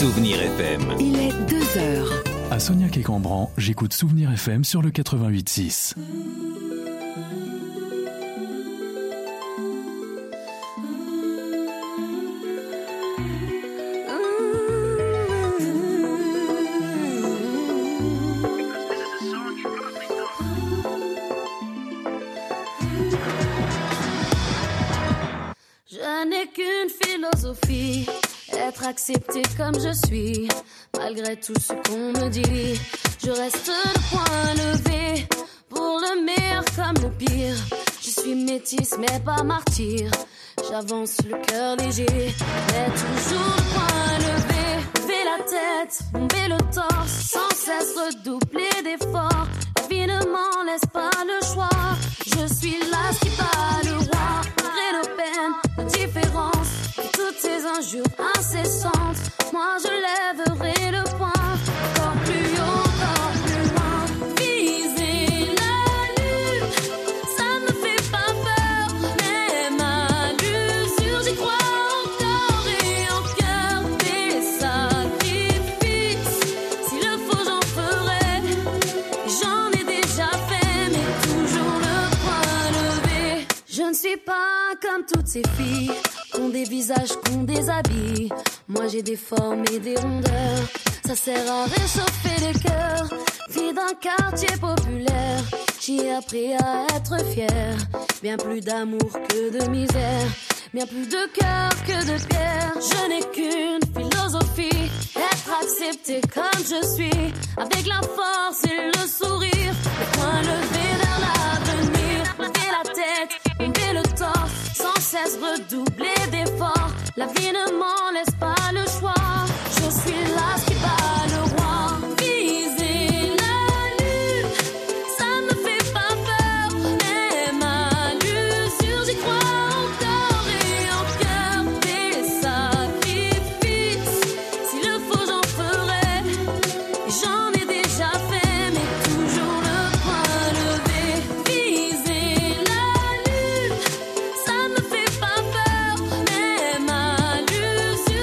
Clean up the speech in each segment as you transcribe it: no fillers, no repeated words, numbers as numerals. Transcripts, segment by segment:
Souvenir FM. Il est 2h. À Sognac et Cambran, j'écoute Souvenir FM sur le 88.6. Je n'ai qu'une philosophie, être accepté comme je suis. Malgré tout ce qu'on me dit, je reste le poing levé. Pour le meilleur comme le pire, je suis métisse mais pas martyr. J'avance le cœur léger, mais toujours le poing levé. Lever la tête, bomber le torse, sans cesse redoubler d'efforts. La vie ne m'en laisse pas le choix. Je suis là qui bat le roi. Malgré nos peines, nos différences, et toutes ces injures incessantes, moi je lèverai le poing. Encore plus haut, encore plus loin. Viser la lune, ça me fait pas peur. Même à l'usure, j'y crois encore et en cœur. Des sacrifices, s'il le faut j'en ferai. J'en ai déjà fait, mais toujours le poing levé. Je ne suis pas comme toutes ces filles qu'ont des visages, qu'ont des habits. Moi j'ai des formes et des rondeurs, ça sert à réchauffer les cœurs. Fille d'un quartier populaire, j'y ai appris à être fière. Bien plus d'amour que de misère, bien plus de cœur que de pierre. Je n'ai qu'une philosophie, être accepté comme je suis. Avec la force et le sourire, le poing levé vers l'avenir. Lever la tête, bomber le torse, sans cesse redoubler d'efforts. La vie ne m'en laisse pas le choix. Je suis là qui bat le roi. Viser la lune, ça me fait pas peur. Même à l'usure, j'y crois encore et en cœur. Des sacrifices, s'il le faut j'en ferai. J'en ai déjà fait, mais toujours le poing levé. Viser la lune, ça me fait pas peur. Même à l'usure,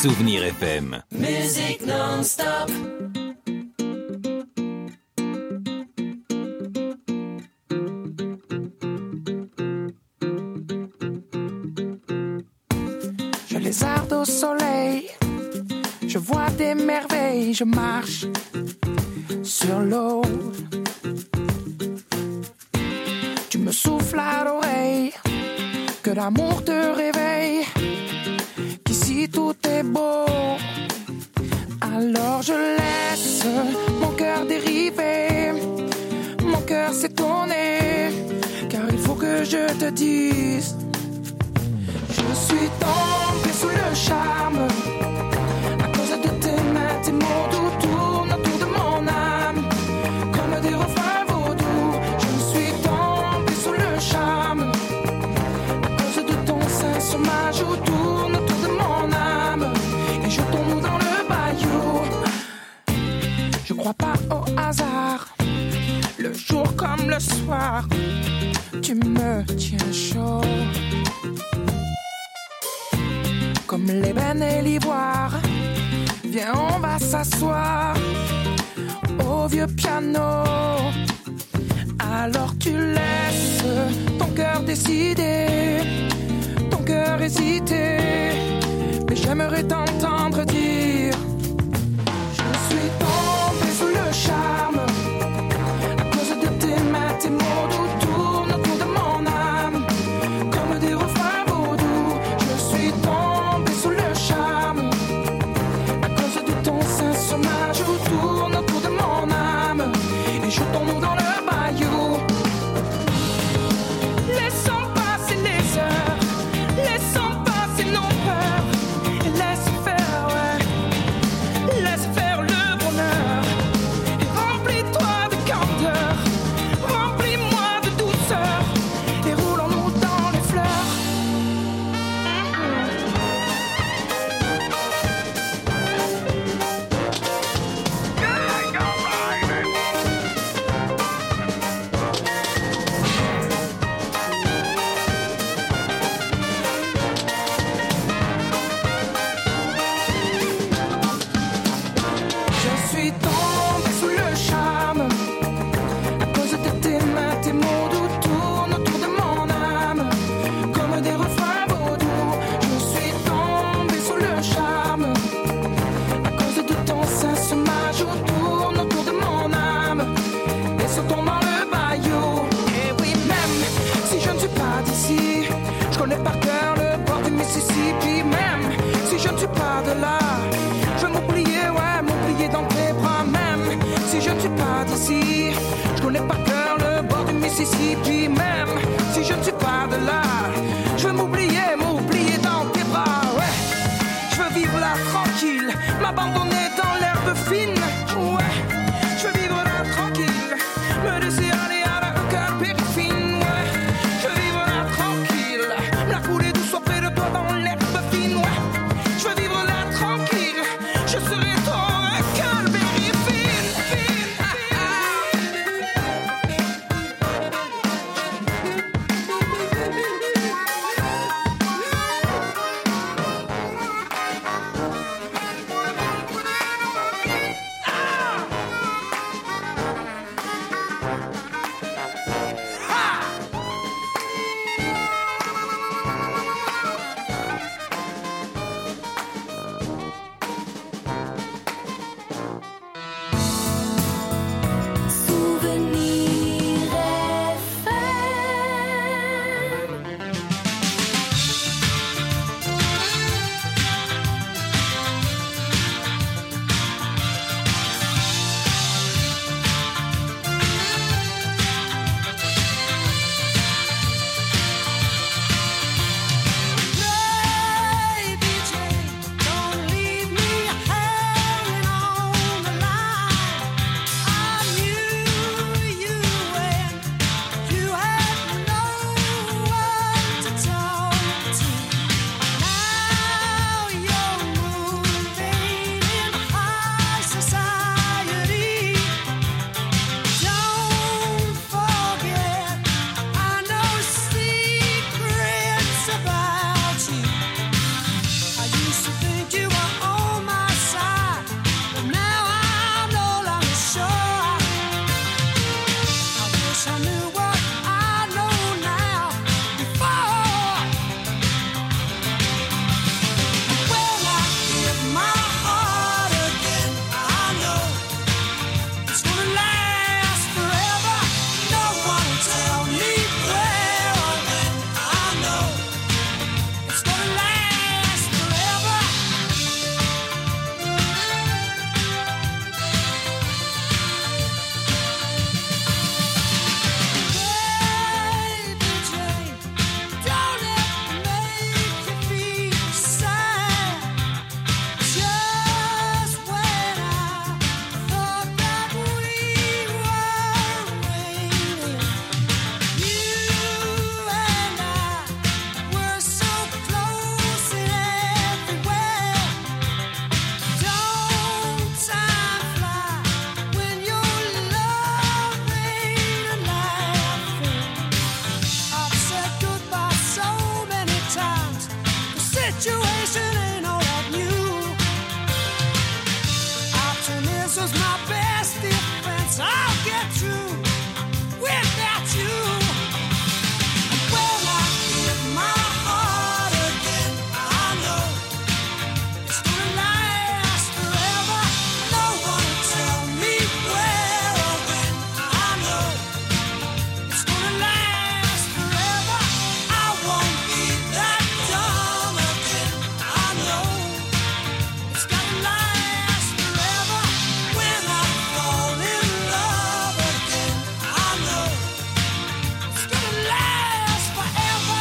Souvenir FM. Musique non-stop. Je lézarde au soleil, je vois des merveilles, je marche sur l'eau. Tu me souffles à l'oreille, que l'amour te réveille, qu'ici tout est beau. Alors je laisse mon cœur dériver, mon cœur s'étonner, car il faut que je te dise, je suis tombée sous le charme, à cause de tes mains, tes mots doux tournent autour de mon âme, comme des refrains vaudous. Je suis tombée sous le charme, à cause de ton sein sur ma joue tourne autour de mon âme, et jetons-nous dans le bayou. Je crois pas au hasard, le jour comme le soir, tu me tiens chaud. Comme l'ébène et l'ivoire, viens on va s'asseoir au vieux piano. Alors tu laisses ton cœur décider, ton cœur hésiter, mais j'aimerais t'entendre dire, je suis tombée sous le charme, à cause de tes mains, tes mots doux tournent autour de mon âme, comme des refrains vaudous. Je suis tombée sous le charme, à cause de ton sein sur ma joue tourne autour de mon âme, et jetons-nous dans le bayou. Laissons passer les heures, laissons passer nos peurs, et laisse faire, ouais, laisse faire le bonheur, et remplis-toi de candeur, remplis-moi de douceur, et roulons-nous dans les fleurs. Je suis tombée sous le charme, à cause de tes mains, tes mots doux tournent autour de mon âme, comme des refrains vaudous. Je suis tombée sous le charme, à cause de ton sein sur ma joue tourne autour de mon âme, et sautons dans le bayou. Et oui, même si je ne suis pas d'ici, je connais par cœur le bord du Mississippi. Même si je ne suis pas de là, je vais m'oublier, ouais, m'oublier dans tes bras. Même si je ne suis pas d'ici, je connais par cœur le bord du Mississippi. Même si je ne suis pas de là, je vais m'oublier, m'oublier dans tes bras, ouais. Je veux vivre là tranquille, m'abandonner dans l'herbe fine, ouais. Je veux vivre là tranquille, me laisser aller à la cœur périfine, ouais. Je veux vivre là tranquille, la couler douce auprès de toi dans l'herbe fine, ouais. Je veux vivre là tranquille, je serai ton cœur périfine, fine, fine. situation ain't all that new. Optimism's my best defense. I'll get through without you. When I give my heart again, I know it's gonna last forever. No one will tell me where or when. I know it's gonna last forever. I won't be that dumb again. I know it's gonna last forever. When I fall in love again, I know it's gonna last forever.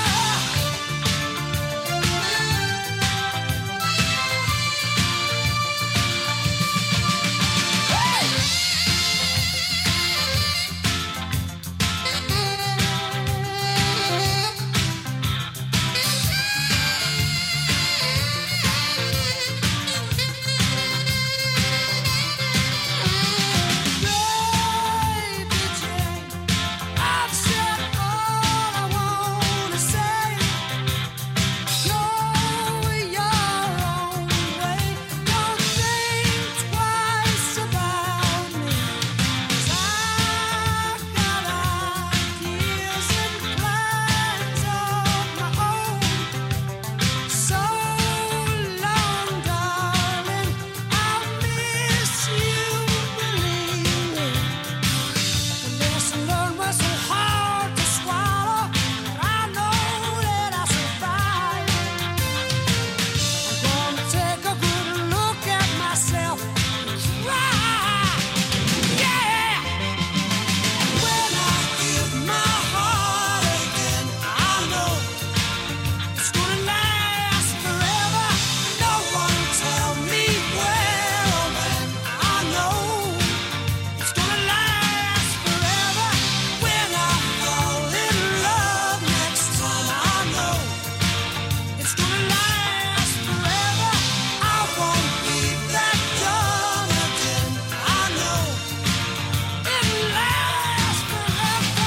Baby Jane, I've said all I wanna say. Go your own way. Don't think twice about me. 'Cause I've got ideas and plans of my own. So long, darling, I'll miss you, believe me. The lesson learned was so hard to swallow, but I know that I'll survive. I'm gonna take a good look at myself and cry. Yeah! When I give my heart again, I know it's gonna last forever. No one will tell me where or when. I know it's gonna last forever. When I fall in love next time, I know it's gonna last forever. I won't be that dumb again. I know it'll last forever.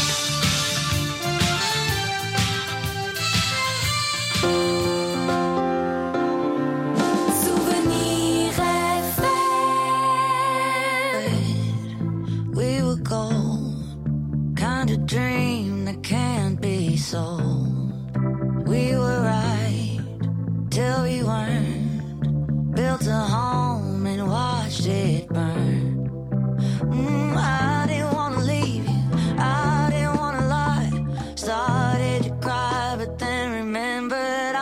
Souvenir we were gold, kind of dream that can't be sold. We were right till we weren't. Built a home and watched it burn. I didn't wanna leave you, I didn't wanna lie. Started to cry, but then remembered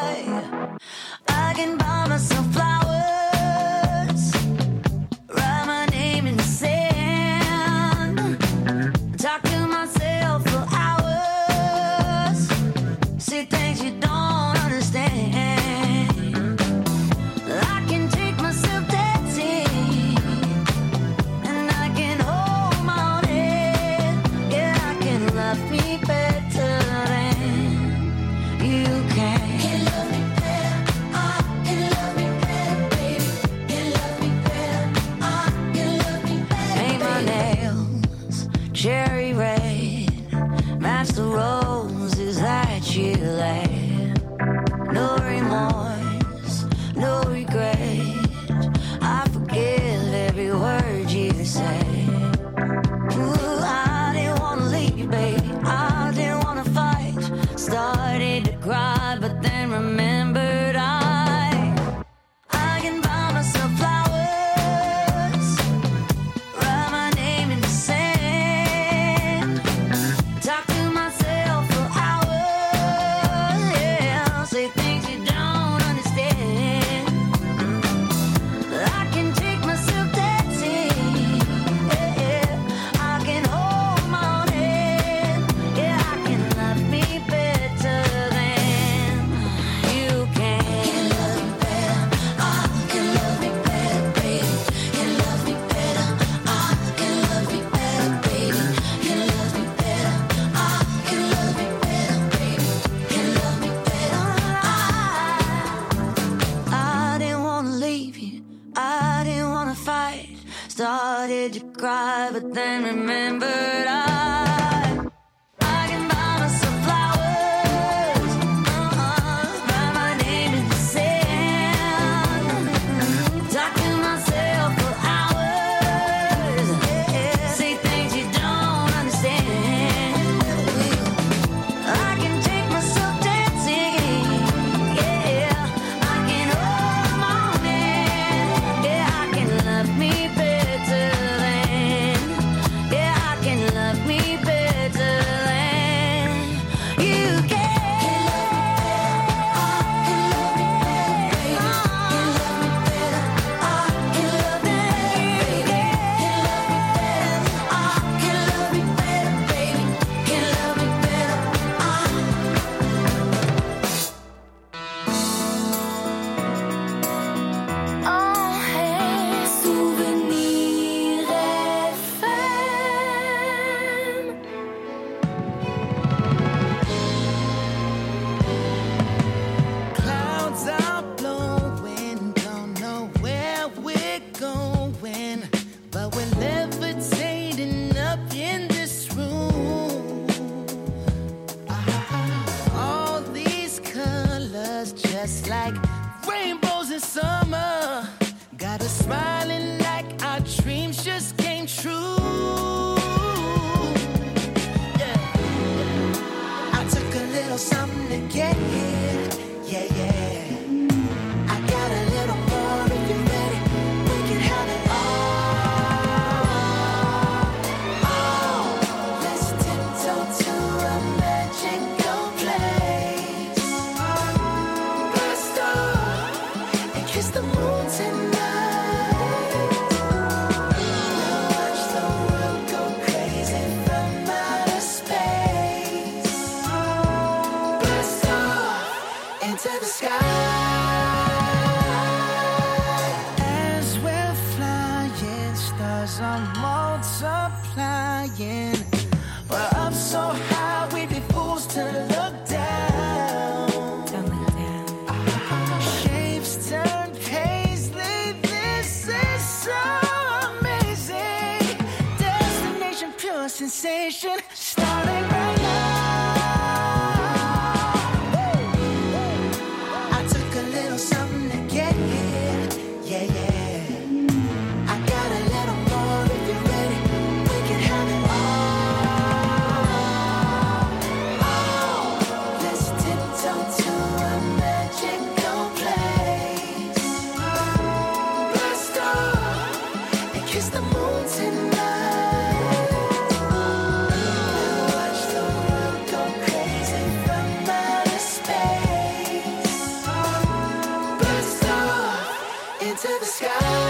I can buy myself flowers, write my name in the sand, talk to myself for hours, see things you don't understand. I can take myself dancing, and I can hold my own head. Yeah, I can love me better than you can. Can love me better, can love me better, baby. Can love me better, can love me better. Paint my nails cherry red, match the roses that you laid. No remorse, no regret. I forgive every word you say. Ooh, I didn't wanna leave you, baby. I sky. As we're flying, stars are multiplying. We're up so high, we'd be fools to look down. Shapes turn paisley, this is so amazing. Destination, pure sensation, starting right now. I took a little something to get here, yeah, yeah. I got a little more if you're ready, we can have it all. Let's tiptoe to a magical place. Blast off and kiss the moon tonight. We'll watch the world go crazy from outer space. Blast off into the sky.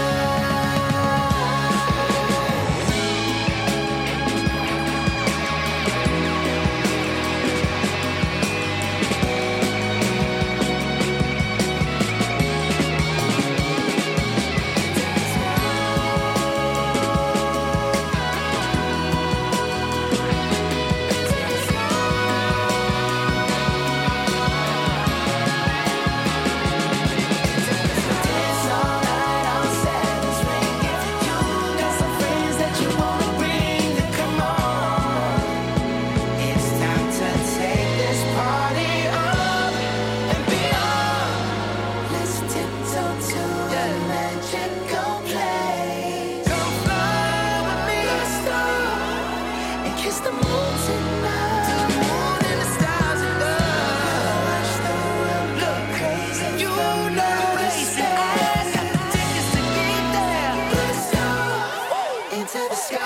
It's alright, I'll set this ring. If you got some friends that you wanna bring, then come on. It's time to take this party up and beyond. Let's tiptoe to a magical place. Come fly with me, let's start and kiss the moon tonight. The moon and the stars above. Watch the world go crazy. You know it's the eyes got the tickets to get there. Let's start into the sky.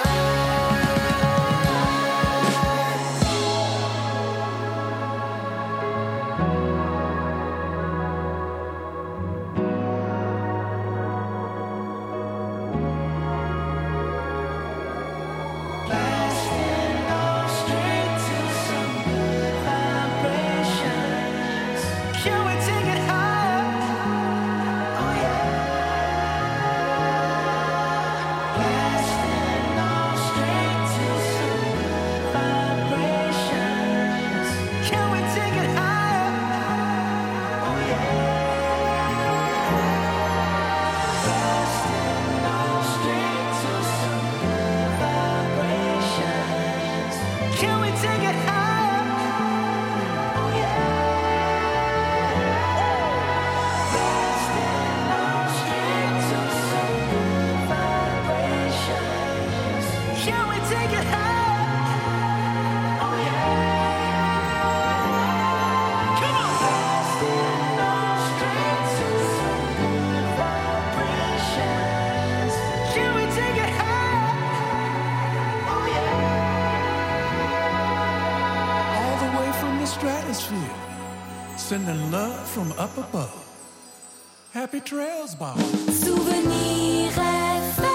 Blasting off straight to some good vibrations. Can we take it higher? Oh yeah. Blasting off straight to some good vibrations. Can we take it higher? Oh yeah. Blasting off straight to some good vibrations. Can we take it higher? Oh yeah. Blasting off straight to some good vibrations. Can we take it higher? Oh yeah. Come on. Blasting off straight to some good vibrations. Can we take it higher? Oh yeah. All the way from the stratosphere, sending love from up above. Happy trails, Bob. Souvenir FM.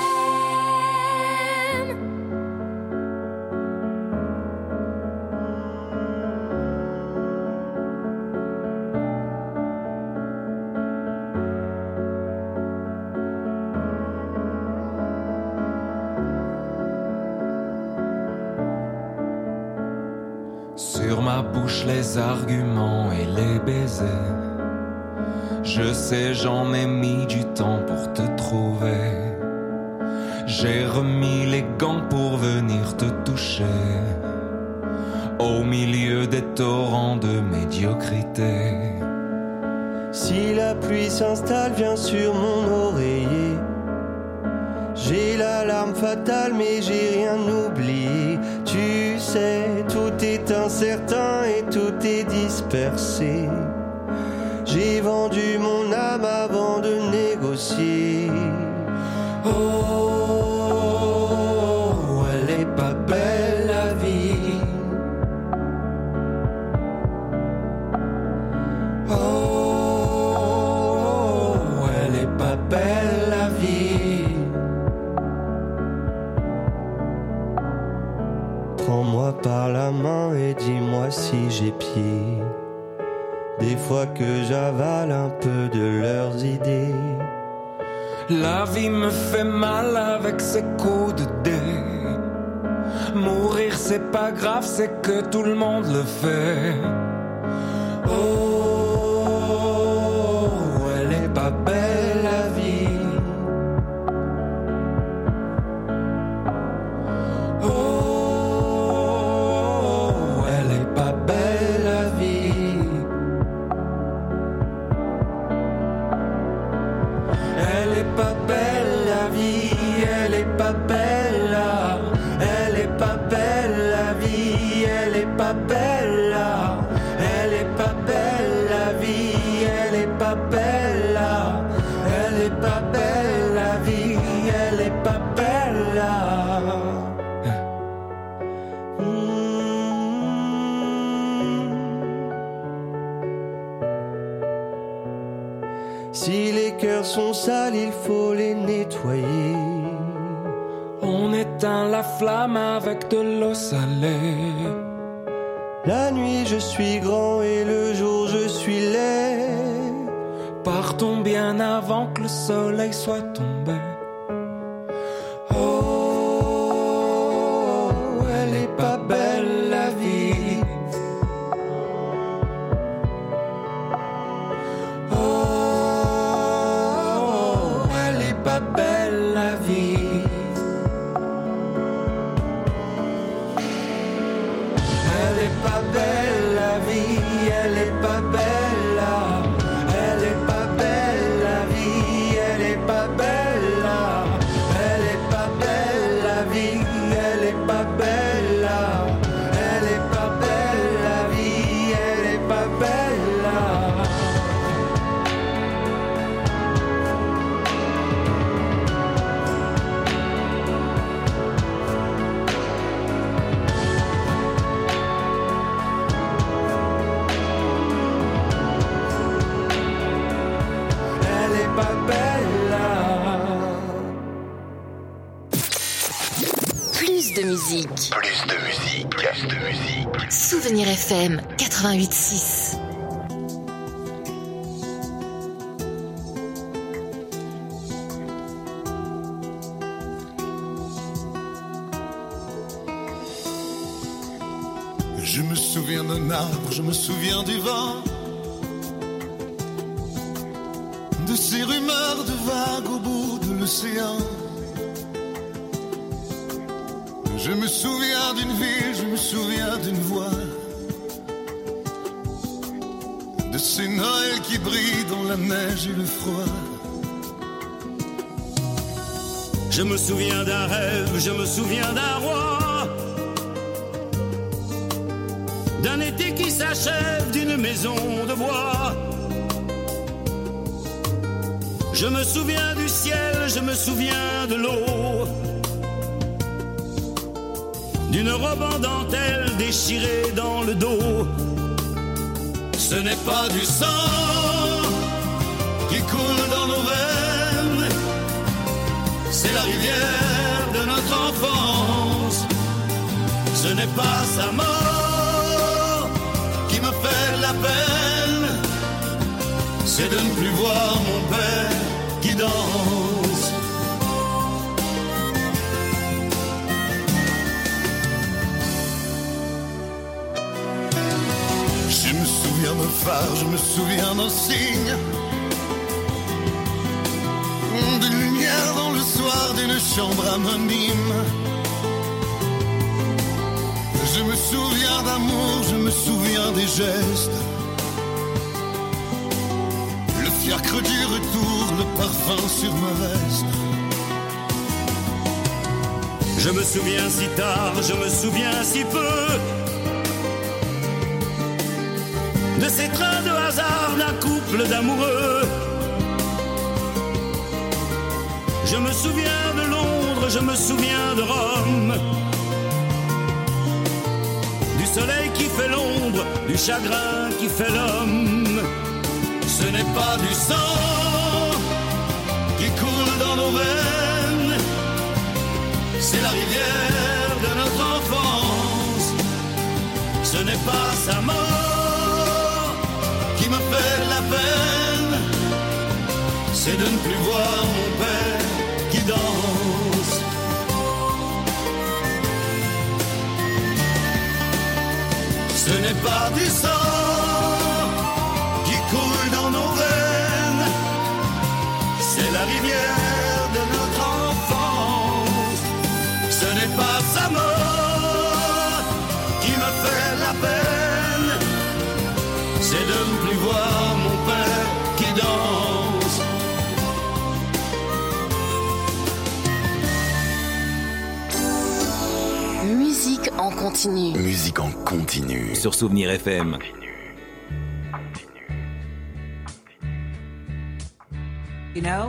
Sur ma bouche les arguments et les baisers. Je sais, j'en ai mis du temps pour te trouver. J'ai remis les gants pour venir te toucher. Au milieu des torrents de médiocrité. Si la pluie s'installe, viens sur mon oreiller. J'ai l'alarme fatale, mais j'ai rien oublié. Tu sais, tout est incertain et tout est dispersé. J'ai vendu mon âme avant de négocier. Oh, elle est pas belle la vie. Oh, elle est pas belle la vie. Prends-moi par la main et dis-moi si j'ai pied des fois que j'avale un peu de leurs idées. La vie me fait mal avec ses coups de dés. Mourir c'est pas grave, c'est que tout le monde le fait. Oh, elle est pas belle la vie. Oh, elle est pas belle la vie. Elle est pas belle la vie, elle est pas belle là. Elle est pas belle la vie, elle est pas belle là. Elle est pas belle la vie, elle est pas belle là. Elle est pas belle la vie, elle est pas belle là. Si les cœurs sont sales, il faut les nettoyer. On éteint la flamme avec de l'eau salée. La nuit je suis grand et le jour je suis laid. Partons bien avant que le soleil soit tombé. Oh, elle est pas belle la vie. Oh, elle est pas belle la vie. Elle est pas belle la vie, elle est pas belle là. Elle est pas belle la vie, elle est pas belle là. Elle est pas belle la vie, elle est pas belle là. Elle est pas belle la vie, elle est pas belle là. Elle est pas belle là. Plus de musique. Plus de musique. Plus de musique. Souvenir FM 88.6. Je me souviens d'un arbre, je me souviens du vent, de ces rumeurs de vagues au bout de l'océan. Je me souviens d'une ville, je me souviens d'une voix, de ces Noëls qui brillent dans la neige et le froid. Je me souviens d'un rêve, je me souviens d'un roi, d'un été qui s'achève, d'une maison de bois. Je me souviens du ciel, je me souviens de l'eau, d'une robe en dentelle déchirée dans le dos. Ce n'est pas du sang qui coule dans nos veines, c'est la rivière de notre enfance. Ce n'est pas sa mort qui me fait de la peine, c'est de ne plus voir mon père qui danse. Je me souviens d'un phare, je me souviens d'un signe, d'une lumière dans le soir d'une chambre anonyme. Je me souviens d'amour, je me souviens des gestes, le fiacre du retour, le parfum sur ma veste. Je me souviens si tard, je me souviens si peu, de ces trains de hasard d'un couple d'amoureux. Je me souviens de Londres, je me souviens de Rome, du soleil qui fait l'ombre, du chagrin qui fait l'homme. Ce n'est pas du sang qui coule dans nos veines, c'est la rivière de notre enfance. Ce n'est pas sa mort qui me c'est de ne plus voir mon père qui danse. Ce n'est pas du sang qui coule dans nos veines, c'est la rivière de notre enfance. Ce n'est pas sa mort qui me fait la peine, c'est de ne plus voir mon père qui danse. Musique en continu. Musique en continu. Sur Souvenir FM. You know,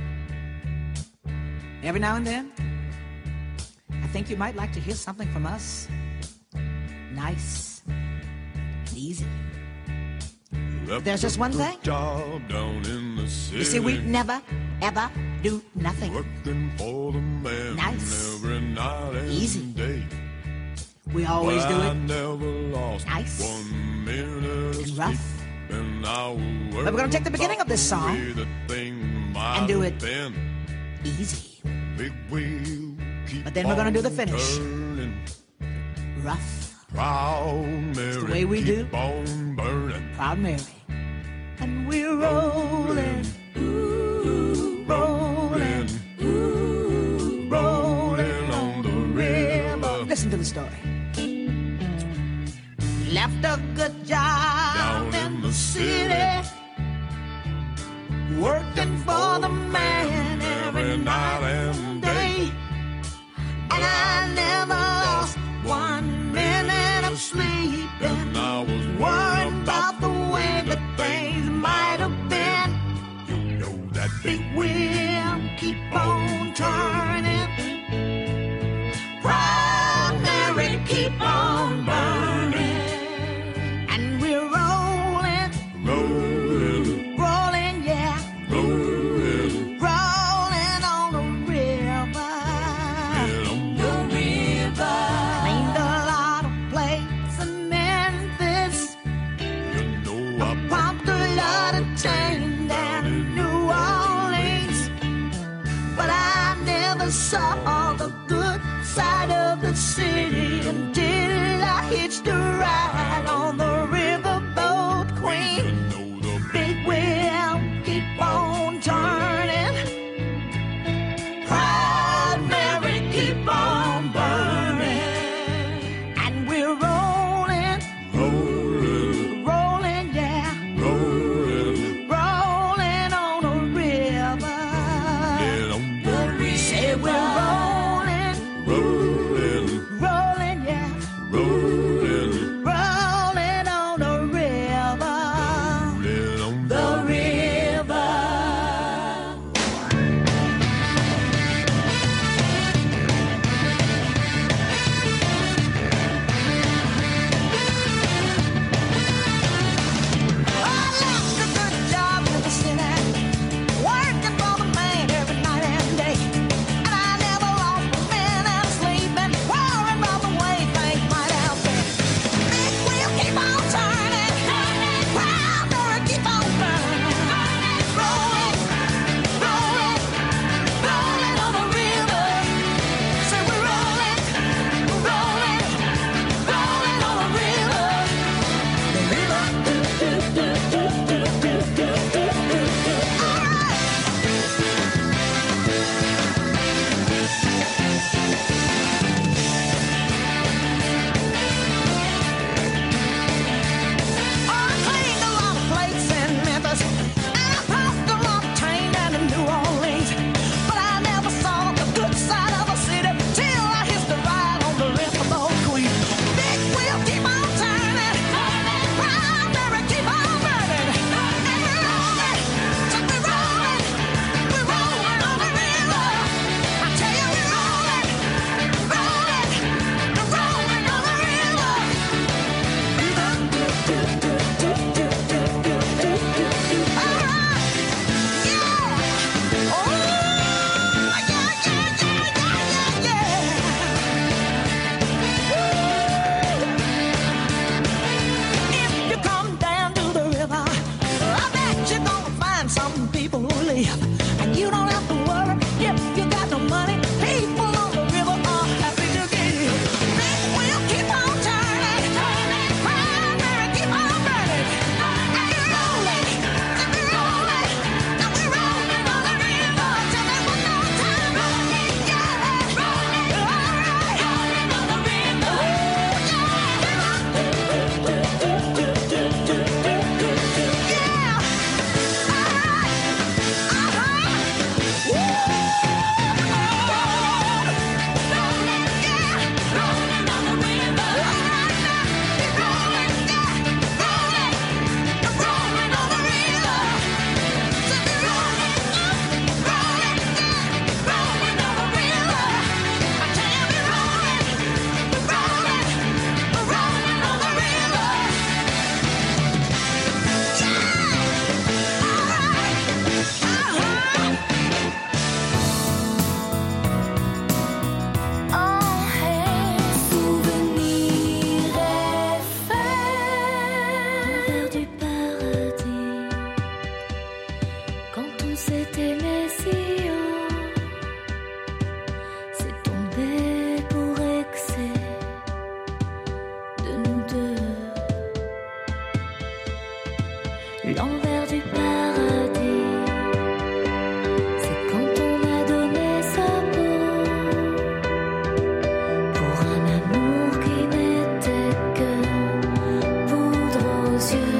every now and then, I think you might like to hear something from us. Nice, easy. But there's just one thing. You see, we never, ever do nothing. Nice, easy. We always do it nice and rough. But we're going to take the beginning of this song and do it easy. But then we're going to do the finish rough. It's the way we do Proud Mary. And we're rolling, ooh, rolling, ooh, rolling on the river. Listen to the story. Left a good job down in the city, working for the man every night and day. And I never lost 1 minute of sleep, and I was worried about the way that things might have been. You know that big wheel keep on turning, Proud Mary keep on burning. And we're rolling, rolling, rolling, yeah, rolling, rolling on the river, the river. L'envers du paradis, quand on s'est aimé si haut, c'est tombé pour excès de nous deux. L'envers du paradis, c'est quand on a donné sa peau pour un amour qui n'était que poudre aux yeux.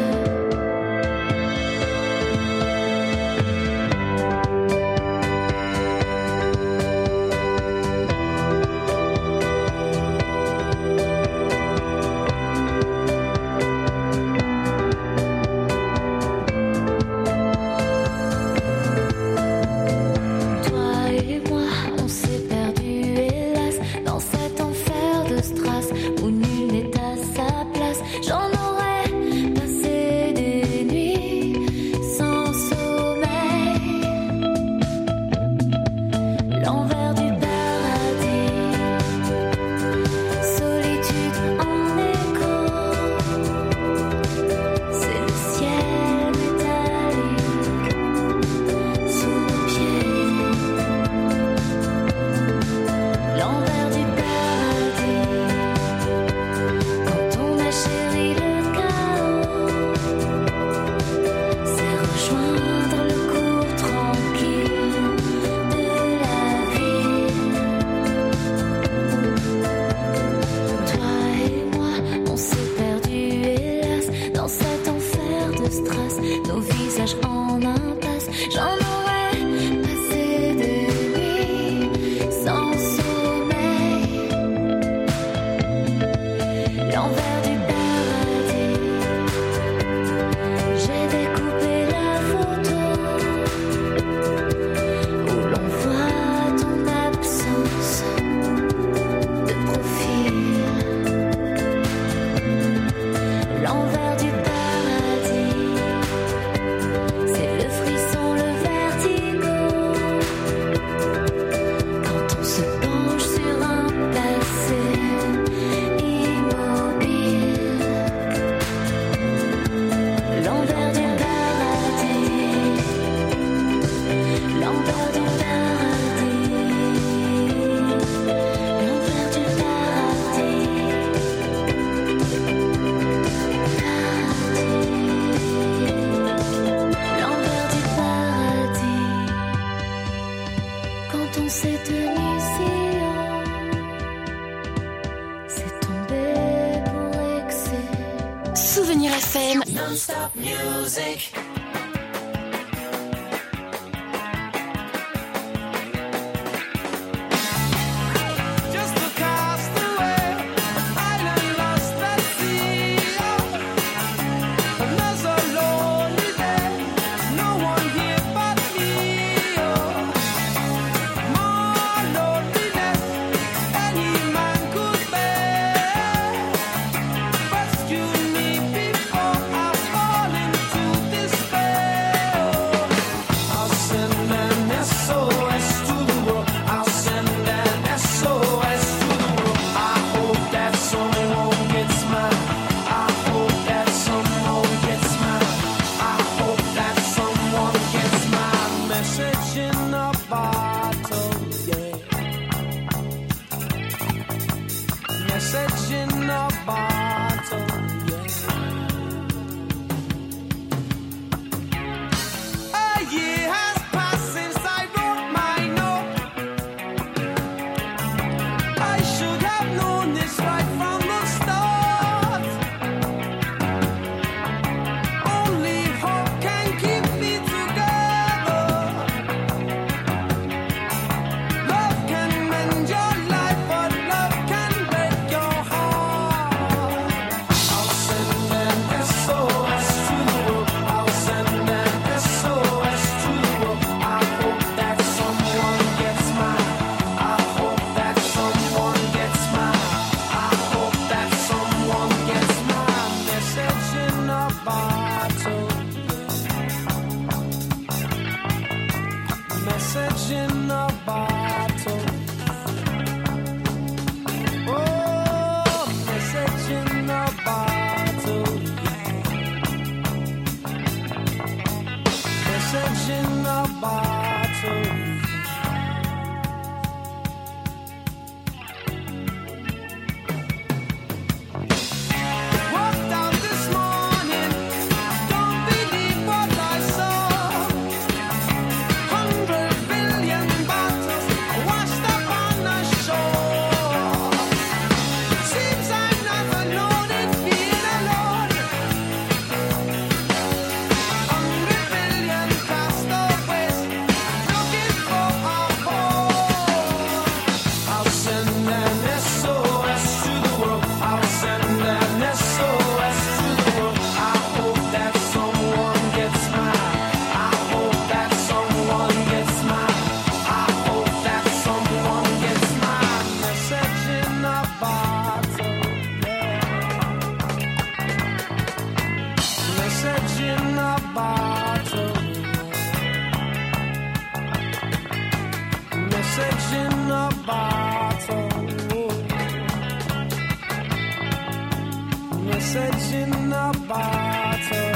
Toi et moi, on s'est perdu, hélas, dans cet enfer de strass où nul n'est à sa place. J'en aurais passé des nuits sans sommeil. L'envers du paradis, solitude en écho, c'est le ciel métallique sous nos pieds. L'envers du paradis, quand on a chéri le chaos, c'est rejoindre le cours tranquille de la vie. Toi et moi, on s'est perdu, hélas, dans cet enfer de strass, nos visages en impasse. J'en aurais passé des nuits sans sommeil. L'envers du paradis, j'ai découpé la photo où l'on voit ton absence de profil. L'envers du paradis, c'est le frisson, le vertigo, quand on se penche sur un passé immobile. L'envers du paradis, l'envers du paradis, l'envers du paradis. L'envers du paradis, quand on s'est tenu si haut, c'est tombé pour excès. Souvenir FM. Non-stop music. Just a castaway, island lost at sea. Another lonely day, no one here but me. More loneliness any man could bear. Rescue me before I fall into despair. in a bottle. Message in a bottle. Message in a bottle.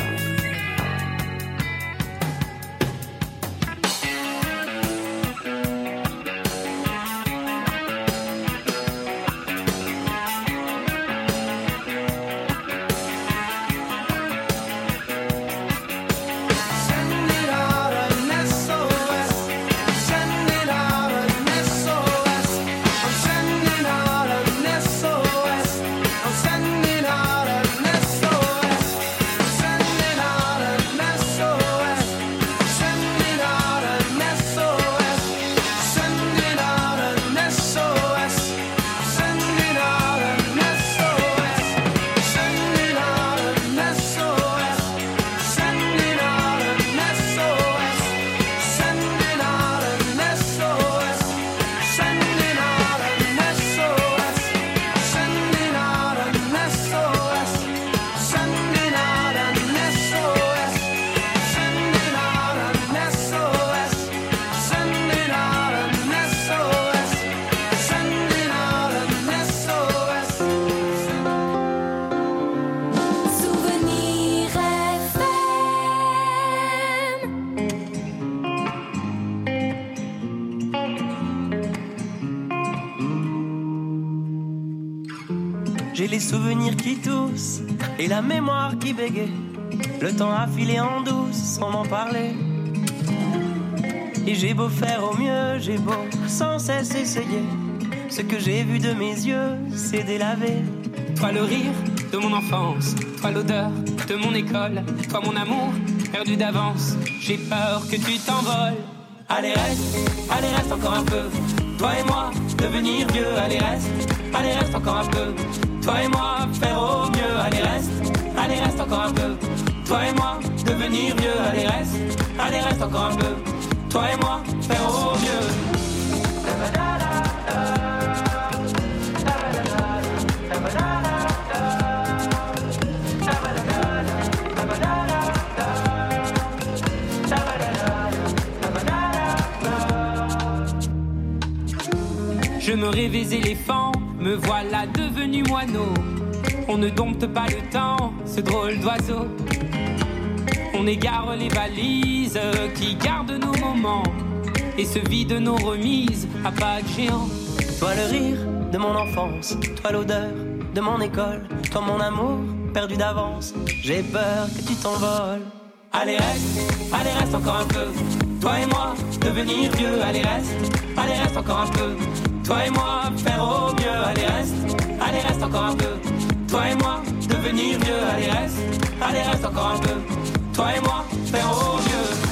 J'ai les souvenirs qui toussent et la mémoire qui bégaye. Le temps a filé en douce sans m'en parler. Et j'ai beau faire au mieux, j'ai beau sans cesse essayer. Ce que j'ai vu de mes yeux, c'est délavé. Toi le rire de mon enfance, toi l'odeur de mon école, toi mon amour perdu d'avance. J'ai peur que tu t'envoles. Allez reste encore un peu. Toi et moi, devenir vieux. Allez reste encore un peu. Toi et moi, faire au mieux. Allez reste encore un peu. Toi et moi, devenir vieux. Allez reste encore un peu. Toi et moi, faire au mieux. Je me rêvais éléphant, me voilà devenu moineau. On ne dompte pas le temps, ce drôle d'oiseau. On égare les balises qui gardent nos moments et se vident nos remises à pas de géant. Toi le rire de mon enfance, toi l'odeur de mon école, toi mon amour perdu d'avance. J'ai peur que tu t'envoles. Allez reste encore un peu. Toi et moi, devenir vieux. Allez reste encore un peu. Toi et moi, faire au mieux. Allez reste encore un peu. Toi et moi, devenir vieux. Allez reste encore un peu. Toi et moi, faire au mieux.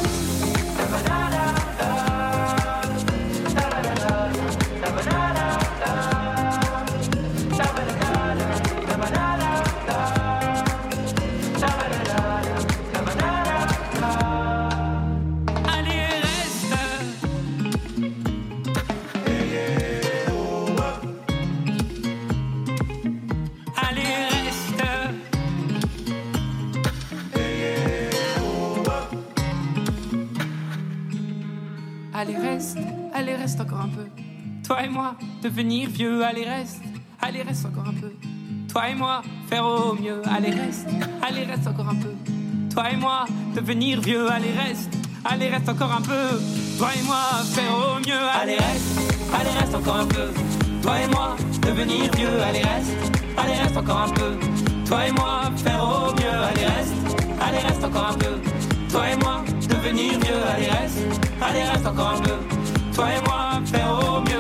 Allez reste encore un peu. Toi et moi, devenir vieux. Allez reste encore un peu. Toi et moi, faire au mieux. Allez reste encore un peu. Toi et moi, devenir vieux. Allez reste encore un peu. Toi et moi, faire au mieux. Allez reste encore un peu. Toi et moi, devenir vieux. Allez reste encore un peu. Toi et moi, faire au mieux. Allez reste encore un peu. Toi et moi, devenir vieux. Allez reste encore un peu. Toi et moi, faire au mieux.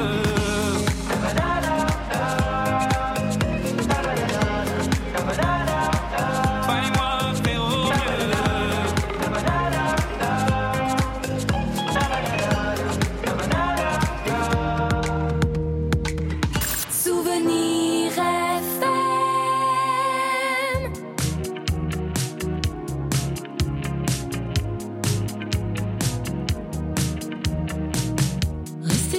Restez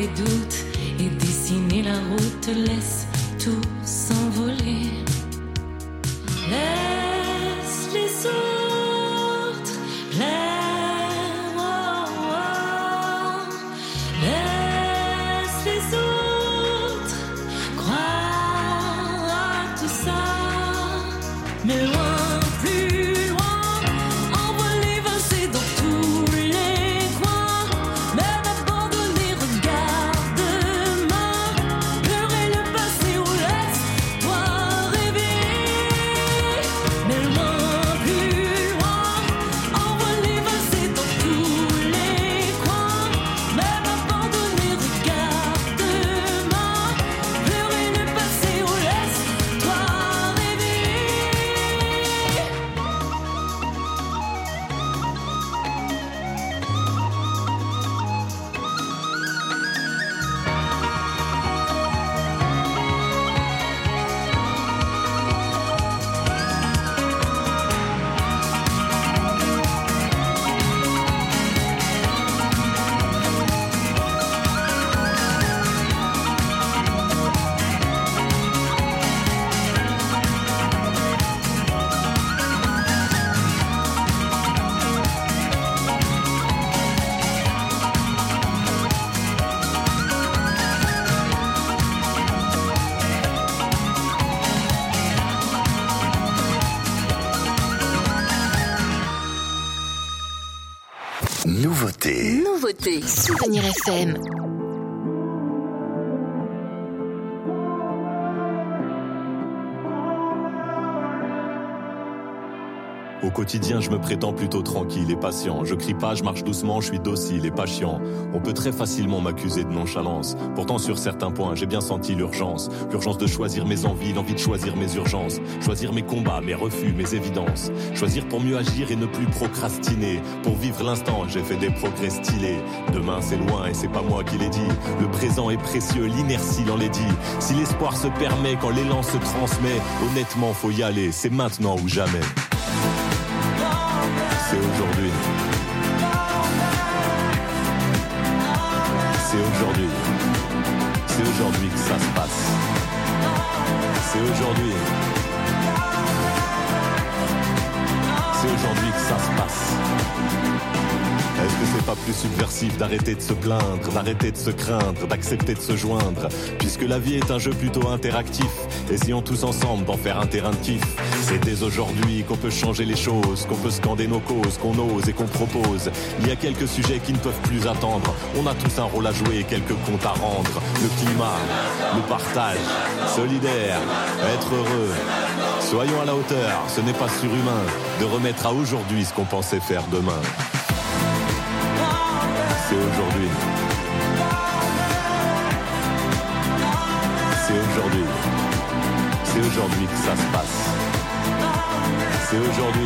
les doutes et dessiner la route, laisse tout s'envoler. Laisse les autres plaire, oh, oh. Laisse les autres croire à tout ça, mais loin. Nouveauté. Souvenir FM. Au quotidien, je me prétends plutôt tranquille et patient. Je crie pas, je marche doucement, je suis docile et pas chiant. On peut très facilement m'accuser de nonchalance. Pourtant, sur certains points, j'ai bien senti l'urgence. L'urgence de choisir mes envies, l'envie de choisir mes urgences. Choisir mes combats, mes refus, mes évidences. Choisir pour mieux agir et ne plus procrastiner. Pour vivre l'instant, j'ai fait des progrès stylés. Demain, c'est loin et c'est pas moi qui l'ai dit. Le présent est précieux, l'inertie l'en l'est dit. Si l'espoir se permet, quand l'élan se transmet, honnêtement, faut y aller. C'est maintenant ou jamais. C'est aujourd'hui. C'est aujourd'hui. C'est aujourd'hui que ça se passe. C'est aujourd'hui. C'est aujourd'hui que ça se passe. Est-ce que c'est pas plus subversif d'arrêter de se plaindre, d'arrêter de se craindre, d'accepter de se joindre, puisque la vie est un jeu plutôt interactif. Essayons tous ensemble d'en faire un terrain de kiff. C'est dès aujourd'hui qu'on peut changer les choses, qu'on peut scander nos causes, qu'on ose et qu'on propose. Il y a quelques sujets qui ne peuvent plus attendre. On a tous un rôle à jouer et quelques comptes à rendre. Le climat, le partage, solidaire, être heureux. Soyons à la hauteur, ce n'est pas surhumain de remettre à aujourd'hui ce qu'on pensait faire demain. C'est aujourd'hui. C'est aujourd'hui. C'est aujourd'hui que ça se passe. C'est aujourd'hui.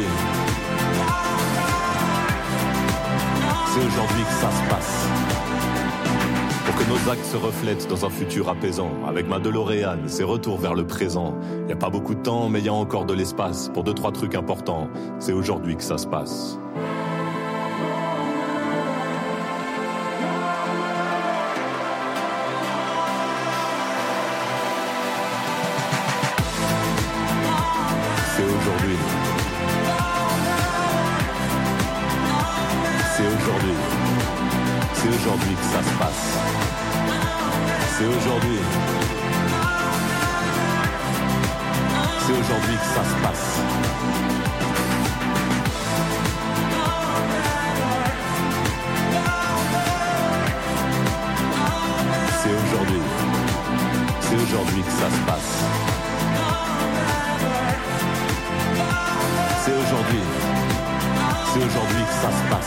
C'est aujourd'hui que ça se passe. Pour que nos actes se reflètent dans un futur apaisant. Avec ma DeLorean, c'est retour vers le présent. Y a pas beaucoup de temps, mais y a encore de l'espace pour 2-3 trucs importants. C'est aujourd'hui que ça se passe. C'est aujourd'hui que ça se passe. C'est aujourd'hui. C'est aujourd'hui que ça se passe. C'est aujourd'hui. C'est aujourd'hui que ça se passe. C'est aujourd'hui. C'est aujourd'hui que ça se passe.